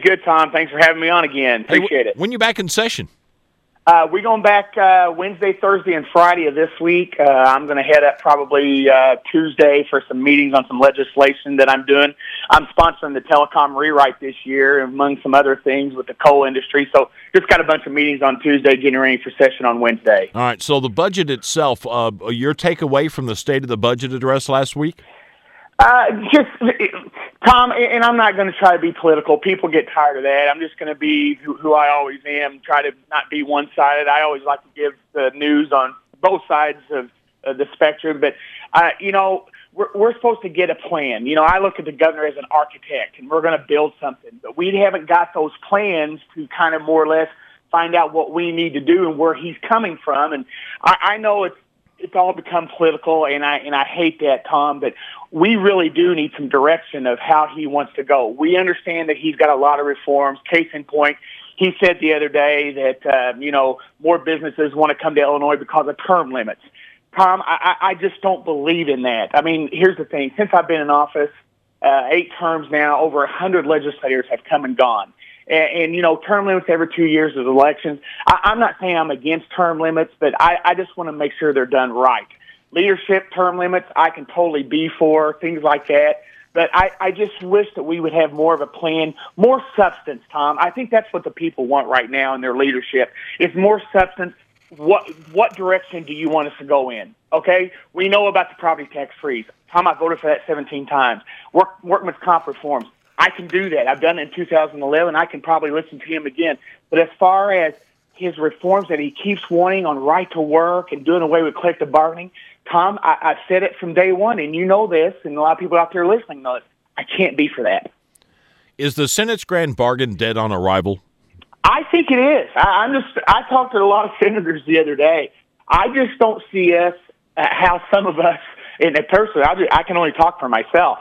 good, Tom. Thanks for having me on again. Appreciate it. When you back in session? We're going back Wednesday, Thursday, and Friday of this week. I'm going to head up probably Tuesday for some meetings on some legislation that I'm doing. I'm sponsoring the telecom rewrite this year, among some other things with the coal industry. So just got a bunch of meetings on Tuesday, getting ready for session on Wednesday. All right, so the budget itself, your takeaway from the State of the Budget address last week? Tom, and I'm not going to try to be political. People get tired of that. I'm just going to be who I always am, try to not be one-sided. I always like to give the news on both sides of the spectrum. But, we're supposed to get a plan. I look at the governor as an architect, and we're going to build something. But we haven't got those plans to kind of more or less find out what we need to do and where he's coming from. And I know it's all become political, and I hate that, Tom, but we really do need some direction of how he wants to go. We understand that he's got a lot of reforms. Case in point, he said the other day that, more businesses want to come to Illinois because of term limits. Tom, I just don't believe in that. I mean, here's the thing. Since I've been in office, 8 terms now, over 100 legislators have come and gone. And term limits every 2 years of elections. I'm not saying I'm against term limits, but I just want to make sure they're done right. Leadership term limits, I can totally be for, things like that. But I just wish that we would have more of a plan, more substance, Tom. I think that's what the people want right now in their leadership. It's more substance. What direction do you want us to go in? Okay? We know about the property tax freeze. Tom, I voted for that 17 times. Workman's comp reforms. I can do that. I've done it in 2011. I can probably listen to him again. But as far as his reforms that he keeps wanting on right to work and doing away with collective bargaining, Tom, I've said it from day one, and you know this, and a lot of people out there listening know it. I can't be for that. Is the Senate's grand bargain dead on arrival? I think it is. I talked to a lot of senators the other day. I just don't see us, how some of us, and personally, I can only talk for myself.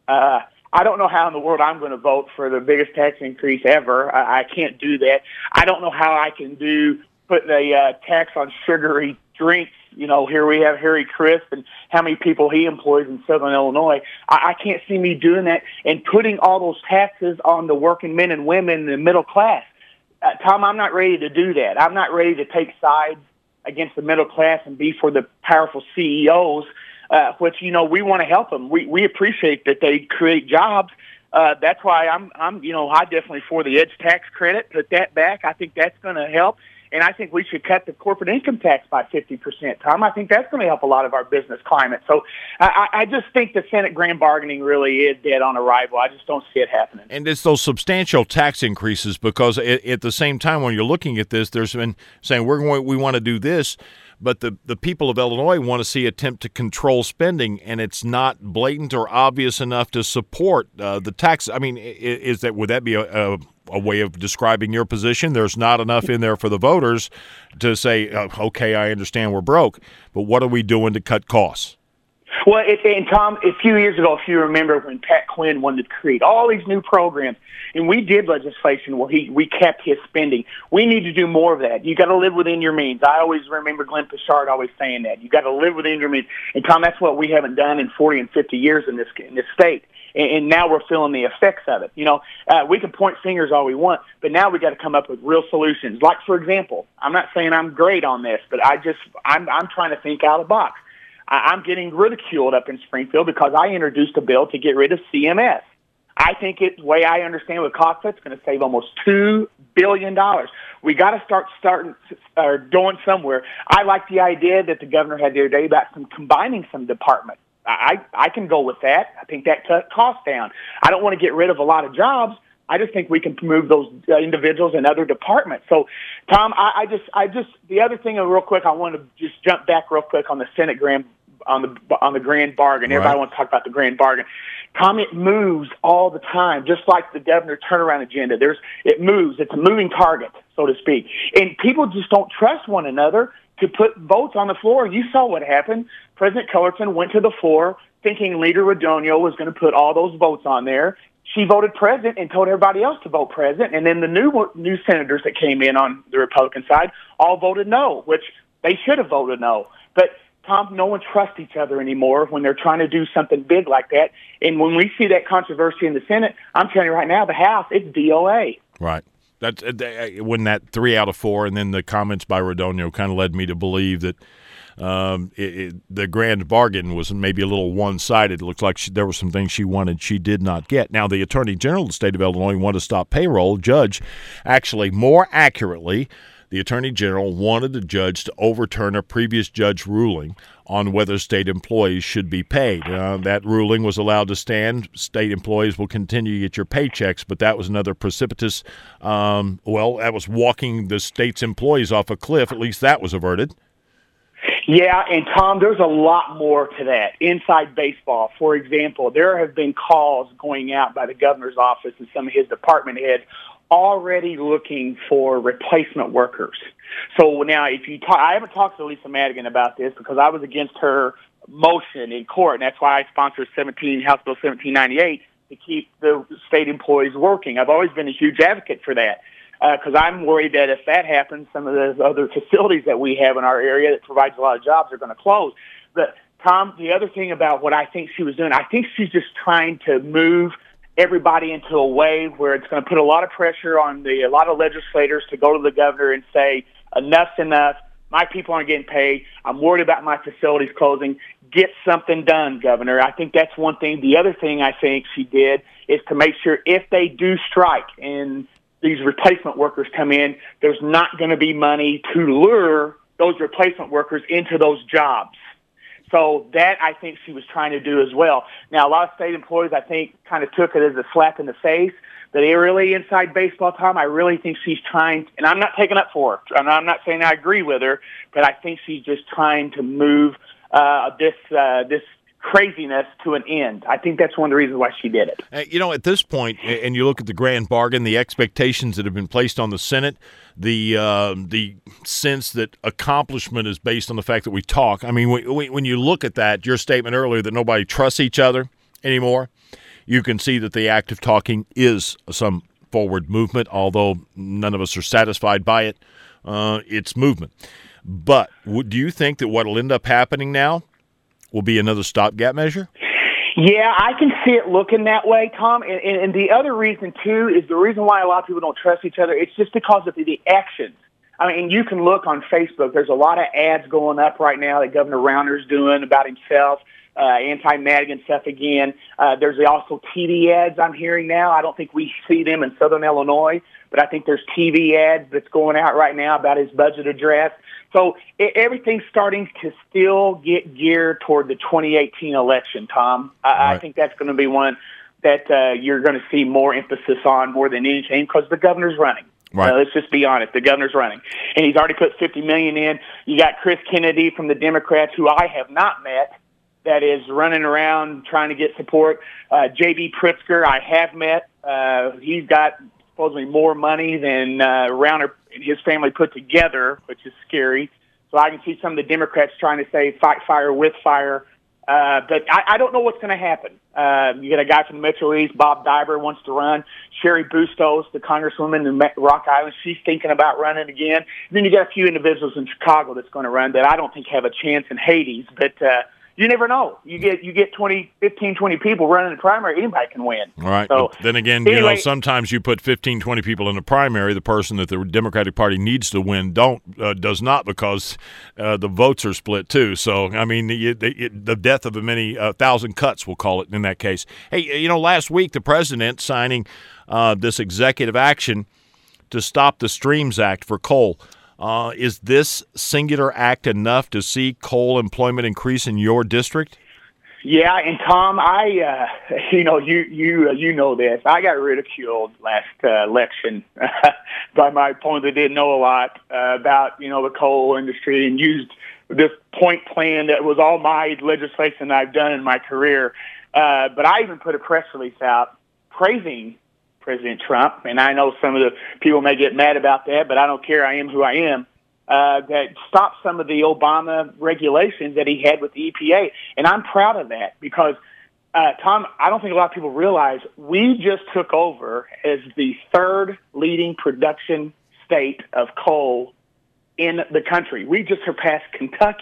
I don't know how in the world I'm going to vote for the biggest tax increase ever. I can't do that. I don't know how I can put the tax on sugary drinks. Here we have Harry Crisp and how many people he employs in Southern Illinois. I can't see me doing that and putting all those taxes on the working men and women in the middle class. Tom, I'm not ready to do that. I'm not ready to take sides against the middle class and be for the powerful CEOs, which, we want to help them. We appreciate that they create jobs. That's why I'm I definitely for the edge tax credit, put that back. I think that's going to help. And I think we should cut the corporate income tax by 50%, Tom. I think that's going to help a lot of our business climate. So I just think the Senate grand bargaining really is dead on arrival. I just don't see it happening. And it's those substantial tax increases because at the same time when you're looking at this, there's been saying we want to do this, but the people of Illinois want to see attempt to control spending, and it's not blatant or obvious enough to support the tax. I mean, would that be a way of describing your position? There's not enough in there for the voters to say, okay, I understand we're broke, but what are we doing to cut costs? Well, and Tom, a few years ago, if you remember, when Pat Quinn wanted to create all these new programs, and we did legislation where we kept his spending. We need to do more of that. You got to live within your means. I always remember Glenn Pichard always saying that. You got to live within your means. And Tom, that's what we haven't done in 40 and 50 years in this state. And now we're feeling the effects of it. We can point fingers all we want, but now we got to come up with real solutions. Like, for example, I'm not saying I'm great on this, but I'm trying to think out of the box. I'm getting ridiculed up in Springfield because I introduced a bill to get rid of CMS. I think the way I understand with COGFA, it's going to save almost $2 billion. We got to start going somewhere. I like the idea that the governor had the other day about combining some departments. I can go with that. I think that cut costs down. I don't want to get rid of a lot of jobs. I just think we can move those individuals in other departments. So, Tom, the other thing, real quick, I want to just jump back real quick on the Senate on the grand bargain. Everybody Right. wants to talk about the grand bargain. Tom, it moves all the time, just like the governor turnaround agenda. It moves. It's a moving target, so to speak. And people just don't trust one another to put votes on the floor. You saw what happened. President Cullerton went to the floor thinking Leader Radonio was going to put all those votes on there. She voted president and told everybody else to vote president. And then the new senators that came in on the Republican side all voted no, which they should have voted no. But Tom, no one trusts each other anymore when they're trying to do something big like that. And when we see that controversy in the Senate, I'm telling you right now, the House, it's DOA. Right. That's when that 3 out of 4, and then the comments by Radogno kind of led me to believe that the grand bargain was maybe a little one-sided. It looks like there were some things she wanted she did not get. Now, the Attorney General of the state of Illinois wanted to stop payroll. Judge, actually, more accurately, the Attorney General wanted the judge to overturn a previous judge ruling on whether state employees should be paid. That ruling was allowed to stand. State employees will continue to get your paychecks, but that was another precipitous, that was walking the state's employees off a cliff. At least that was averted. Yeah, and Tom, there's a lot more to that. Inside baseball, for example, there have been calls going out by the governor's office and some of his department heads already looking for replacement workers. So now, if you talk, I haven't talked to Lisa Madigan about this because I was against her motion in court, and that's why I sponsored House Bill 1798 to keep the state employees working. I've always been a huge advocate for that because I'm worried that if that happens, some of the other facilities that we have in our area that provides a lot of jobs are going to close. But, Tom, the other thing about what I think she was doing, I think she's just trying to move everybody into a way where it's going to put a lot of pressure on a lot of legislators to go to the governor and say, enough's enough. My people aren't getting paid. I'm worried about my facilities closing. Get something done, Governor. I think that's one thing. The other thing I think she did is to make sure if they do strike and these replacement workers come in, there's not going to be money to lure those replacement workers into those jobs. So that I think she was trying to do as well. Now, a lot of state employees, I think, kind of took it as a slap in the face. But really, inside baseball, Tom, I really think she's trying, and I'm not taking up for her, and I'm not saying I agree with her, but I think she's just trying to move this craziness to an end. I think that's one of the reasons why she did it. At this point, and you look at the grand bargain, the expectations that have been placed on the Senate, the sense that accomplishment is based on the fact that we talk. I mean, when you look at that, your statement earlier that nobody trusts each other anymore, you can see that the act of talking is some forward movement, although none of us are satisfied by it. It's movement. But do you think that what will end up happening now will be another stopgap measure? Yeah, I can see it looking that way, Tom. And the other reason, too, is the reason why a lot of people don't trust each other. It's just because of the actions. I mean, you can look on Facebook. There's a lot of ads going up right now that Governor Rauner's doing about himself, anti-Madigan stuff again. There's also TV ads I'm hearing now. I don't think we see them in Southern Illinois, but I think there's TV ads that's going out right now about his budget address. So everything's starting to still get geared toward the 2018 election, Tom. Right. I think that's going to be one that you're going to see more emphasis on more than anything because the governor's running. Right. Let's just be honest. The governor's running. And he's already put $50 million in. You got Chris Kennedy from the Democrats, who I have not met, that is running around trying to get support. J.B. Pritzker, I have met. He's got supposedly more money than Rauner and his family put together, which is scary. So I can see some of the Democrats trying to say fight fire with fire. But I don't know what's going to happen. You get a guy from the Metro East, Bob Diber, wants to run. Sherry Bustos, the congresswoman in Rock Island, she's thinking about running again. And then you got a few individuals in Chicago that's going to run that I don't think have a chance in Hades. But you never know. You get 15, 20 people running the primary, anybody can win. All right. So, but then again, anyway, sometimes you put 15, 20 people in the primary, the person that the Democratic Party needs to win does not because the votes are split too. So, I mean, the death of a many thousand cuts, we'll call it in that case. Hey, last week the president signing this executive action to stop the Streams Act for coal. Is this singular act enough to see coal employment increase in your district? Yeah, and Tom, you know this. I got ridiculed last election by my opponent that didn't know a lot about the coal industry and used this point plan that was all my legislation I've done in my career. But I even put a press release out praising President Trump, and I know some of the people may get mad about that, but I don't care. I am who I am. That stopped some of the Obama regulations that he had with the EPA, and I'm proud of that because, Tom, I don't think a lot of people realize we just took over as the third leading production state of coal in the country. We just surpassed Kentucky.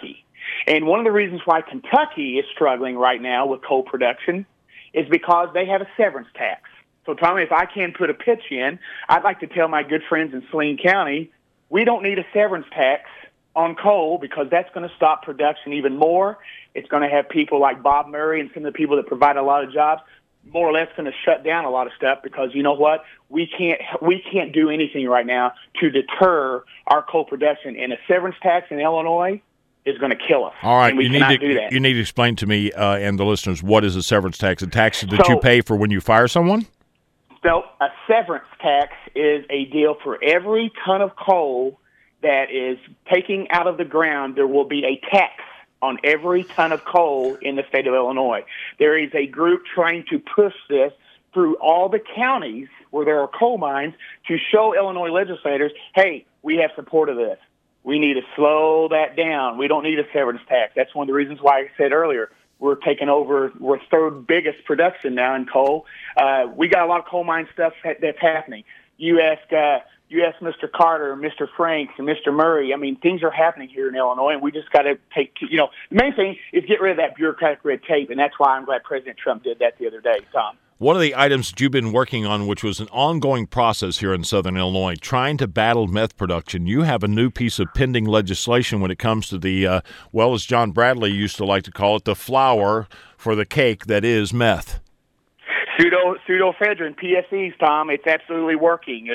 And one of the reasons why Kentucky is struggling right now with coal production is because they have a severance tax. So, Tommy, if I can put a pitch in, I'd like to tell my good friends in Saline County, we don't need a severance tax on coal because that's going to stop production even more. It's going to have people like Bob Murray and some of the people that provide a lot of jobs more or less going to shut down a lot of stuff because you know what? We can't do anything right now to deter our coal production. And a severance tax in Illinois is going to kill us. All right, and we cannot do that. You need to explain to me and the listeners what is a severance tax? A tax that you pay for when you fire someone? So a severance tax is a deal for every ton of coal that is taking out of the ground. There will be a tax on every ton of coal in the state of Illinois. There is a group trying to push this through all the counties where there are coal mines to show Illinois legislators, hey, we have support of this. We need to slow that down. We don't need a severance tax. That's one of the reasons why I said earlier, we're taking over, we're third biggest production now in coal. We got a lot of coal mine stuff that's happening. You ask Mr. Carter, Mr. Franks, and Mr. Murray. I mean, things are happening here in Illinois, and we just got to the main thing is get rid of that bureaucratic red tape, and that's why I'm glad President Trump did that the other day, Tom. One of the items that you've been working on, which was an ongoing process here in Southern Illinois, trying to battle meth production, you have a new piece of pending legislation when it comes to the, as John Bradley used to like to call it, the flour for the cake that is meth. Pseudoephedrine, PSEs, Tom. It's absolutely working.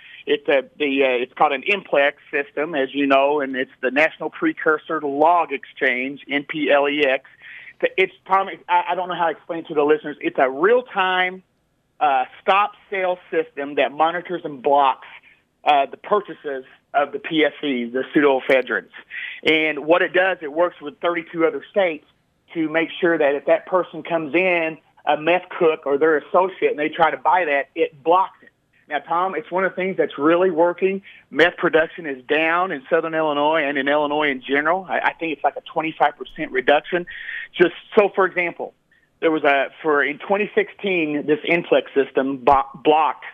It's called an NPLEX system, as you know, and it's the National Precursor Log Exchange, NPLEX. It's Tom. I don't know how to explain it to the listeners. It's a real-time stop sale system that monitors and blocks the purchases of the PSEs, the pseudoephedrines. And what it does, it works with 32 other states to make sure that if that person comes in, a meth cook or their associate, and they try to buy that, it blocks it. Now, Tom, it's one of the things that's really working. Meth production is down in Southern Illinois and in Illinois in general. I think it's like a 25% reduction. Just so, for example, there was in 2016, this NPLEX system blocked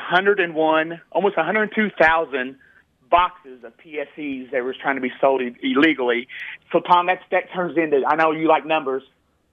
102,000 boxes of PSEs that was trying to be sold illegally. So, Tom, that turns into, I know you like numbers,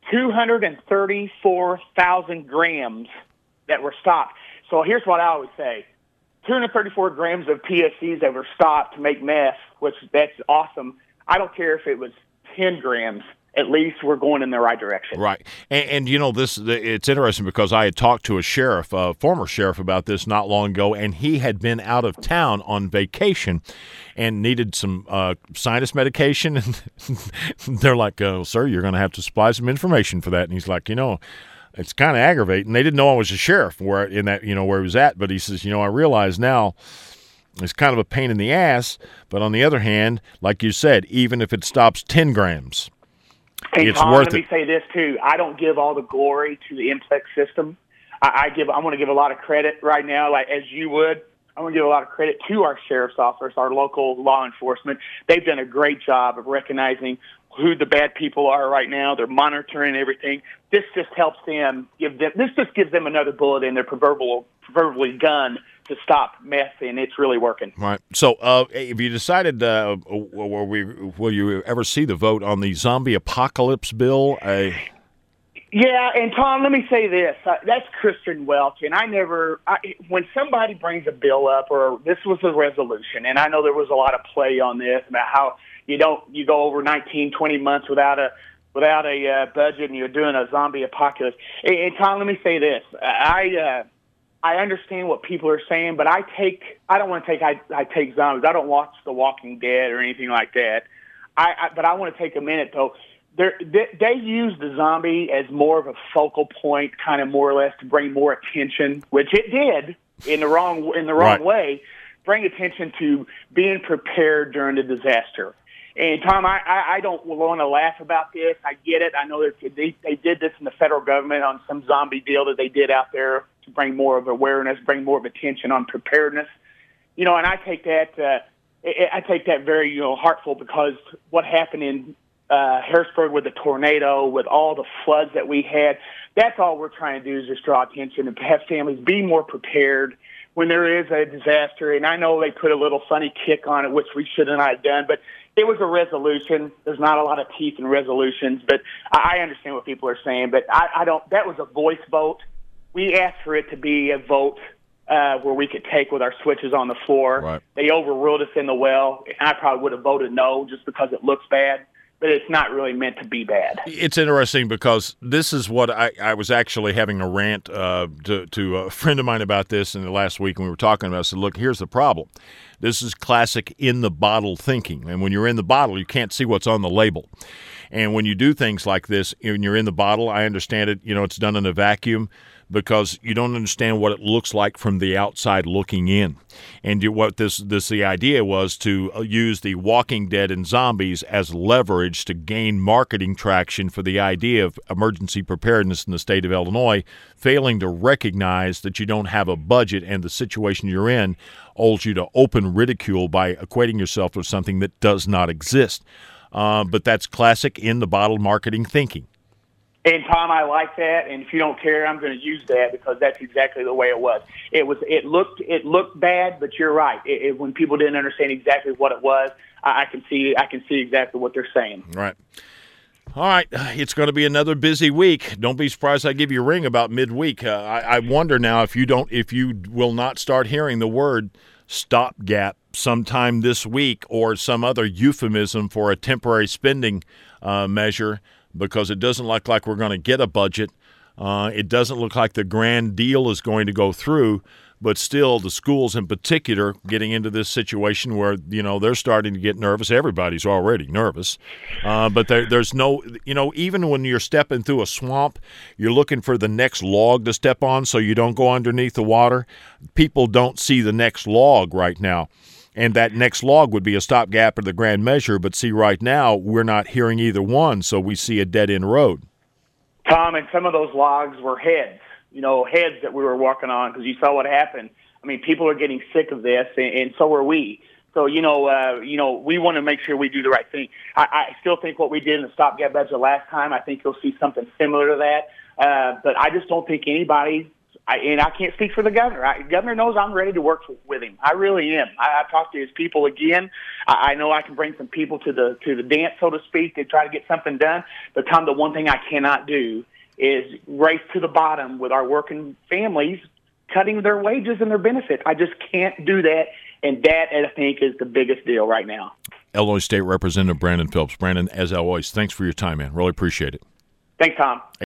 234,000 grams that were stopped. So here's what I always say. 234 grams of PSEs that were stopped to make meth, which that's awesome. I don't care if it was 10 grams. At least we're going in the right direction. Right. And you know, it's interesting because I had talked to a sheriff, a former sheriff, about this not long ago, and he had been out of town on vacation and needed some sinus medication. And they're like, sir, you're going to have to supply some information for that. And he's like, it's kind of aggravating. They didn't know I was a sheriff where he was at, but he says, I realize now it's kind of a pain in the ass. But on the other hand, like you said, even if it stops 10 grams, it's Tom, worth let me say this too. I don't give all the glory to the NPLEX system. I want to give a lot of credit right now, like as you would. I want to give a lot of credit to our sheriff's office, our local law enforcement. They've done a great job of recognizing who the bad people are right now. They're monitoring everything. This just helps them this just gives them another bullet in their proverbially gun to stop meth, and it's really working. Right. So have you decided, will you ever see the vote on the zombie apocalypse bill? Yeah, and Tom, let me say this. That's Christian Welch, and when somebody brings a bill up, or this was a resolution, and I know there was a lot of play on this about how you go over 19, 20 months without a budget, and you're doing a zombie apocalypse. And Tom, let me say this. I understand what people are saying, but I take zombies. I don't watch The Walking Dead or anything like that. But I want to take a minute though. They use the zombie as more of a focal point, kind of more or less to bring more attention, which it did in the wrong right. way, bring attention to being prepared during the disaster. And Tom, I don't want to laugh about this. I get it. I know that they did this in the federal government on some zombie deal that they did out there to bring more of awareness, bring more of attention on preparedness. And I take that very heartful, because what happened in Harrisburg with the tornado, with all the floods that we had, that's all we're trying to do is just draw attention and have families be more prepared. when there is a disaster, and I know they put a little funny kick on it, which we should not have done, but it was a resolution. There's not a lot of teeth in resolutions, but I understand what people are saying, but I don't. That was a voice vote. We asked for it to be a vote where we could take with our switches on the floor. Right. They overruled us in the well, and I probably would have voted no just because it looks bad. But it's not really meant to be bad. It's interesting because this is what I was actually having a rant to a friend of mine about this in the last week, and we were talking about it. I said, look, here's the problem. This is classic in-the-bottle thinking. And when you're in the bottle, you can't see what's on the label. And when you do things like this, when you're in the bottle, I understand it, it's done in a vacuum because you don't understand what it looks like from the outside looking in. And what the idea was to use the Walking Dead and zombies as leverage to gain marketing traction for the idea of emergency preparedness in the state of Illinois, failing to recognize that you don't have a budget and the situation you're in holds you to open ridicule by equating yourself with something that does not exist. But that's classic in-the-bottle marketing thinking. And Tom, I like that. And if you don't care, I'm going to use that because that's exactly the way it was. It looked bad, but you're right. When people didn't understand exactly what it was, I can see exactly what they're saying. Right. All right, it's going to be another busy week. Don't be surprised I give you a ring about midweek. I wonder now if you will not start hearing the word stopgap sometime this week or some other euphemism for a temporary spending measure. Because it doesn't look like we're going to get a budget. It doesn't look like the grand deal is going to go through. But still, the schools in particular getting into this situation where, they're starting to get nervous. Everybody's already nervous. But there's no, even when you're stepping through a swamp, you're looking for the next log to step on so you don't go underneath the water. People don't see the next log right now. And that next log would be a stopgap or the grand measure. But see, right now, we're not hearing either one, so we see a dead-end road. Tom, and some of those logs were heads, heads that we were walking on because you saw what happened. I mean, people are getting sick of this, and so are we. So, we want to make sure we do the right thing. I still think what we did in the stopgap budget last time, I think you'll see something similar to that. But I just don't think anybody – and I can't speak for the governor. Governor knows I'm ready to work with him. I really am. I've talked to his people again. I know I can bring some people to the dance, so to speak, to try to get something done. But, Tom, the one thing I cannot do is race to the bottom with our working families, cutting their wages and their benefits. I just can't do that, and that, I think, is the biggest deal right now. Illinois State Representative Brandon Phillips. Brandon, as always, thanks for your time, man. Really appreciate it. Thanks, Tom.